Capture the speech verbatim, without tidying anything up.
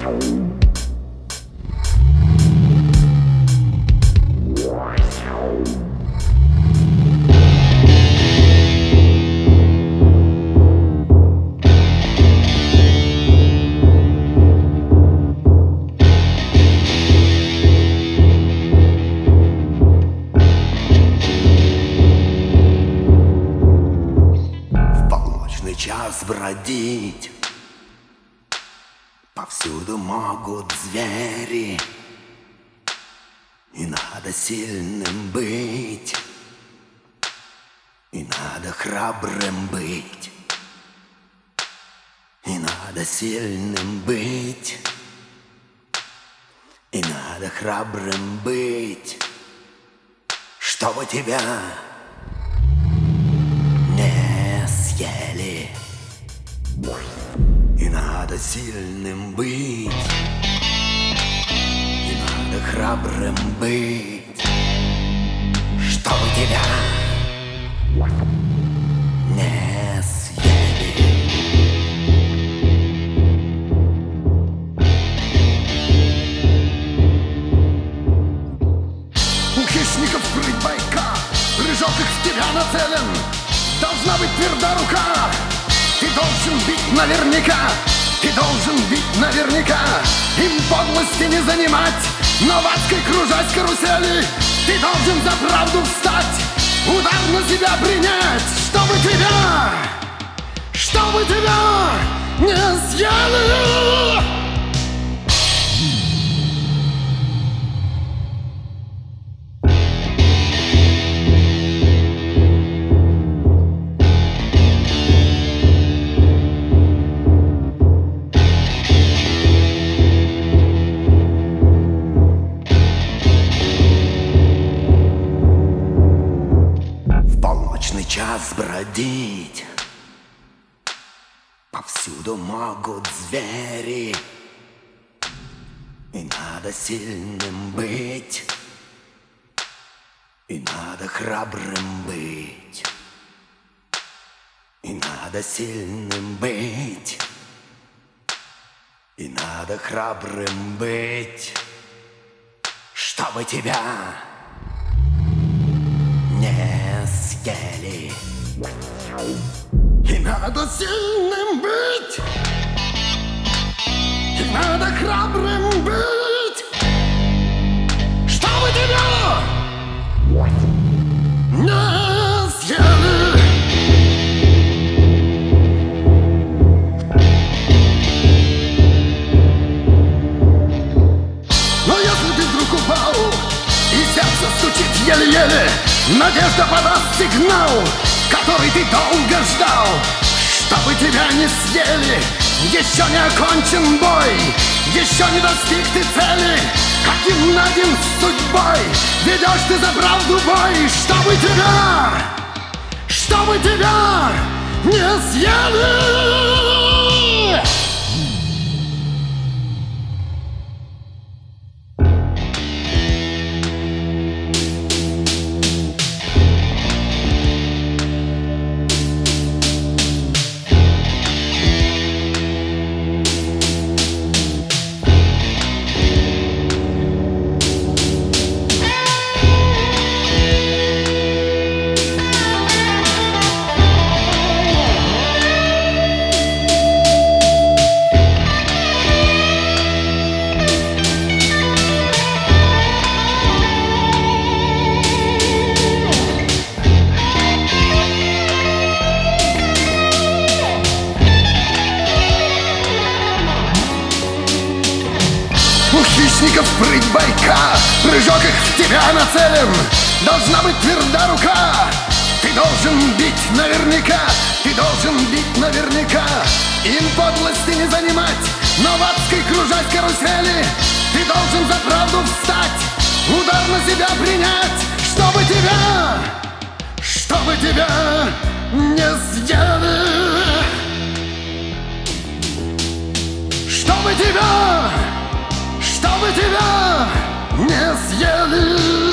Час бродить, повсюду могут звери, и надо сильным быть, и надо храбрым быть, и надо сильным быть, и надо храбрым быть, чтобы тебя не съели. И надо сильным быть, и надо храбрым быть, чтобы тебя не съели. У хищников прыть байка, прыжок их в тебя нацелен. Должна быть тверда рука. Ты должен бить наверняка, ты должен бить наверняка. Им подлости не занимать, но в адской кружась карусели. Ты должен за правду встать, удар на себя принять, чтобы тебя, чтобы тебя не съели. Час бродить, повсюду могут звери, и надо сильным быть, и надо храбрым быть, и надо сильным быть, и надо храбрым быть, чтобы тебя не съели. И надо сильным быть, и надо храбрым быть, чтобы тебя не съели. Но если ты вдруг упал и сердце стучит еле-еле, надежда подаст сигнал, который ты долго ждал, чтобы тебя не съели. Еще не окончен бой, еще не достиг ты цели. Один на один с судьбой ведешь ты за правду бой, чтобы тебя, чтобы тебя не съели. У хищников прыть байка, прыжок их в тебя нацелен. Должна быть тверда рука, ты должен бить наверняка, ты должен бить наверняка. Им подлости не занимать, но в адской кружась карусели. Ты должен за правду встать, удар на себя принять, чтобы тебя, чтобы тебя не съели. Чтобы тебя, чтобы тебя не съели.